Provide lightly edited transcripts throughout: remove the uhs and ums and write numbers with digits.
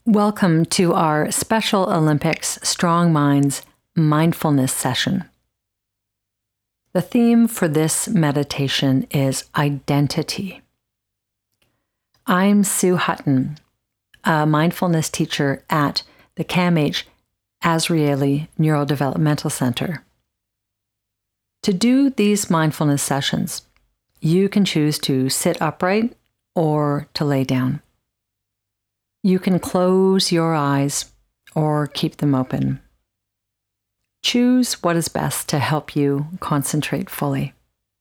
Welcome to our Special Olympics Strong Minds mindfulness session. The theme for this meditation is identity. I'm Sue Hutton, a mindfulness teacher at the CAMH Azrieli Neurodevelopmental Center. To do these mindfulness sessions, you can choose to sit upright or to lay down. You can close your eyes or keep them open. Choose what is best to help you concentrate fully.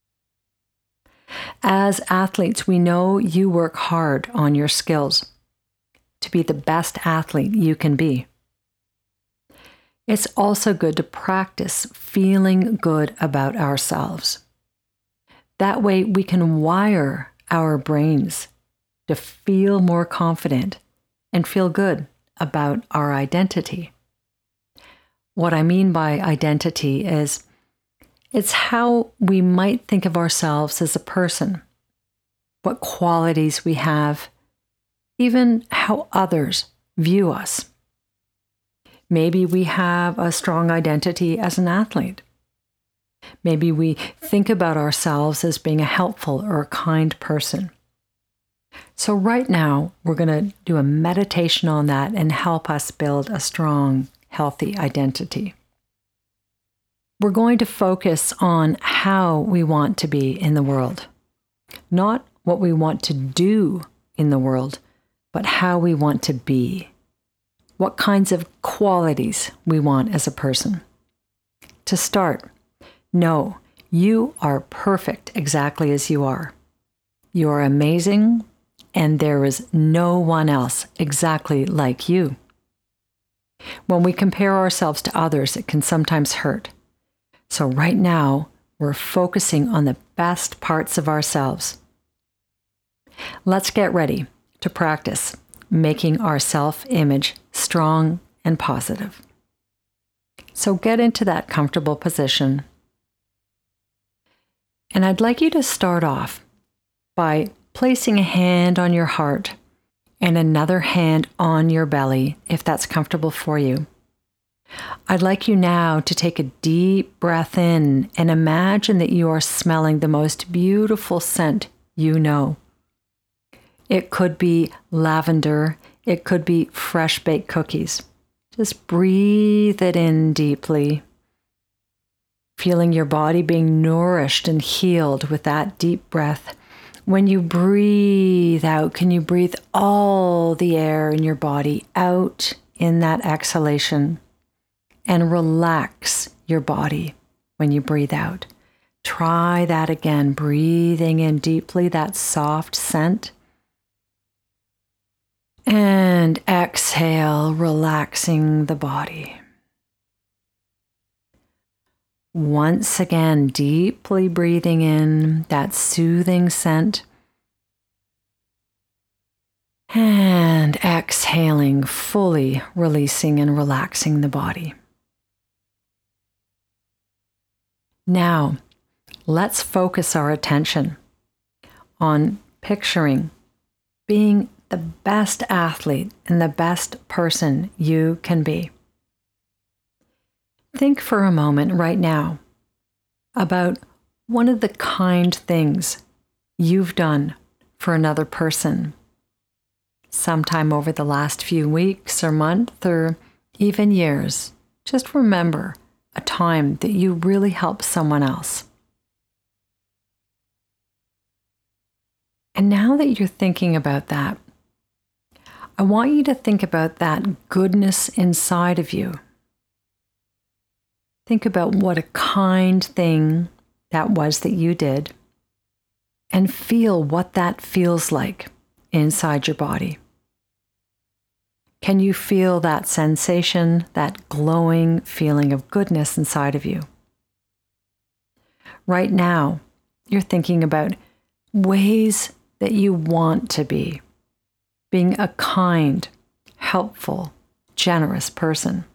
As athletes, we know you work hard on your skills to be the best athlete you can be. It's also good to practice feeling good about ourselves. That way we can wire our brains to feel more confident and feel good about our identity. What I mean by identity is it's how we might think of ourselves as a person, what qualities we have, even how others view us. Maybe we have a strong identity as an athlete. Maybe we think about ourselves as being a helpful or a kind person. So right now, we're going to do a meditation on that and help us build a strong, healthy identity. We're going to focus on how we want to be in the world, not what we want to do in the world, but how we want to be, what kinds of qualities we want as a person. To start, know you are perfect exactly as you are. You are amazing, and there is no one else exactly like you. When we compare ourselves to others, it can sometimes hurt. So right now, we're focusing on the best parts of ourselves. Let's get ready to practice making our self-image strong and positive. So get into that comfortable position. And I'd like you to start off by placing a hand on your heart and another hand on your belly, if that's comfortable for you. I'd like you now to take a deep breath in and imagine that you are smelling the most beautiful scent you know. It could be lavender, it could be fresh baked cookies. Just breathe it in deeply, feeling your body being nourished and healed with that deep breath. When you breathe out, can you breathe all the air in your body out in that exhalation? And relax your body when you breathe out. Try that again, breathing in deeply, that soft scent. And exhale, relaxing the body. Once again, deeply breathing in that soothing scent. And exhaling, fully releasing and relaxing the body. Now, let's focus our attention on picturing being the best athlete and the best person you can be. Think for a moment right now about one of the kind things you've done for another person, sometime over the last few weeks or month or even years. Just remember a time that you really helped someone else. And now that you're thinking about that, I want you to think about that goodness inside of you. Think about what a kind thing that was that you did, and feel what that feels like inside your body. Can you feel that sensation, that glowing feeling of goodness inside of you? Right now, you're thinking about ways that you want to be, being a kind, helpful, generous person.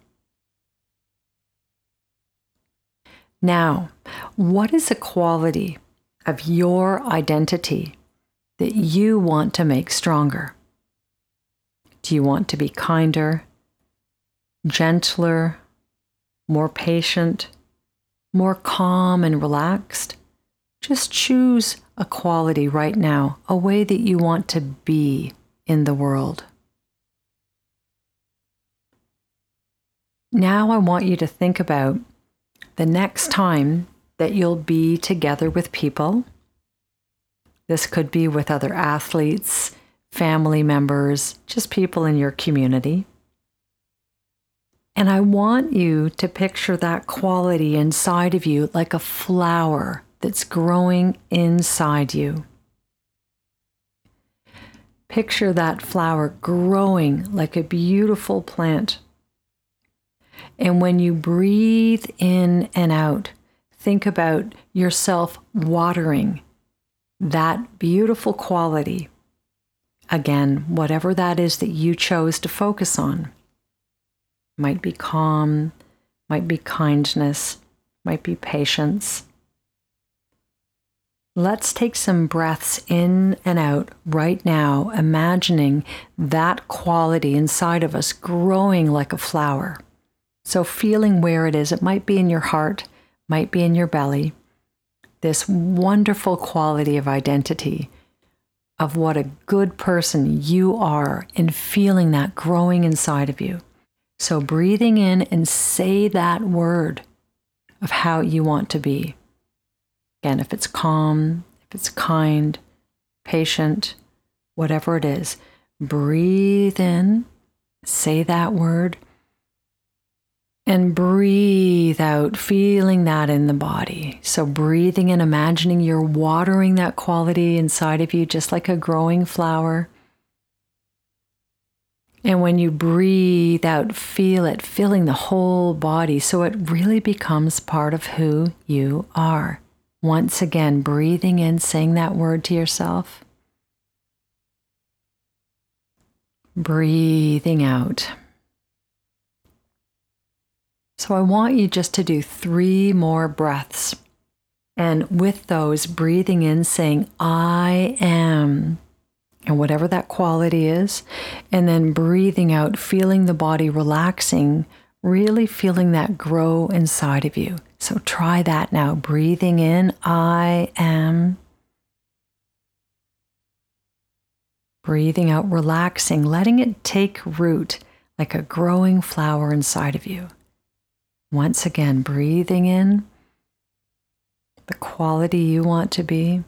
Now, what is a quality of your identity that you want to make stronger? Do you want to be kinder, gentler, more patient, more calm and relaxed? Just choose a quality right now, a way that you want to be in the world. Now I want you to think about the next time that you'll be together with people. This could be with other athletes, family members, just people in your community. And I want you to picture that quality inside of you like a flower that's growing inside you. Picture that flower growing like a beautiful plant. And when you breathe in and out, think about yourself watering that beautiful quality. Again, whatever that is that you chose to focus on. Might be calm, might be kindness, might be patience. Let's take some breaths in and out right now, imagining that quality inside of us growing like a flower. So feeling where it is, it might be in your heart, might be in your belly, this wonderful quality of identity, of what a good person you are, and feeling that growing inside of you. So breathing in and say that word of how you want to be. Again, if it's calm, if it's kind, patient, whatever it is, breathe in, say that word, and breathe out, feeling that in the body. So breathing in, imagining you're watering that quality inside of you, just like a growing flower. And when you breathe out, feel it, filling the whole body, so it really becomes part of who you are. Once again, breathing in, saying that word to yourself. Breathing out. So I want you just to do 3 more breaths. And with those, breathing in, saying, I am, and whatever that quality is, and then breathing out, feeling the body relaxing, really feeling that grow inside of you. So try that now. Breathing in, I am. Breathing out, relaxing, letting it take root like a growing flower inside of you. Once again, breathing in the quality you want to be.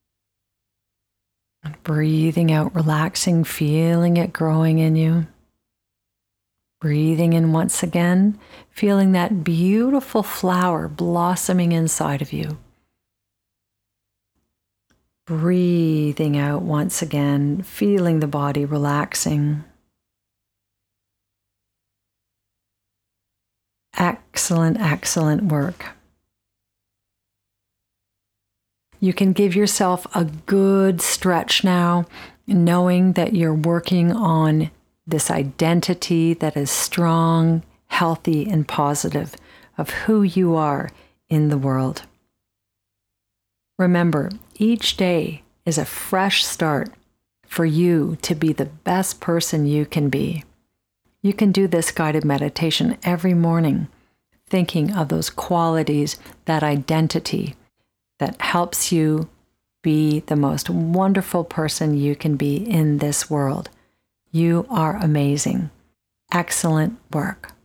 And breathing out, relaxing, feeling it growing in you. Breathing in once again, feeling that beautiful flower blossoming inside of you. Breathing out once again, feeling the body relaxing. Excellent, excellent work. You can give yourself a good stretch now, knowing that you're working on this identity that is strong, healthy, and positive of who you are in the world. Remember, each day is a fresh start for you to be the best person you can be. You can do this guided meditation every morning, thinking of those qualities, that identity that helps you be the most wonderful person you can be in this world. You are amazing. Excellent work.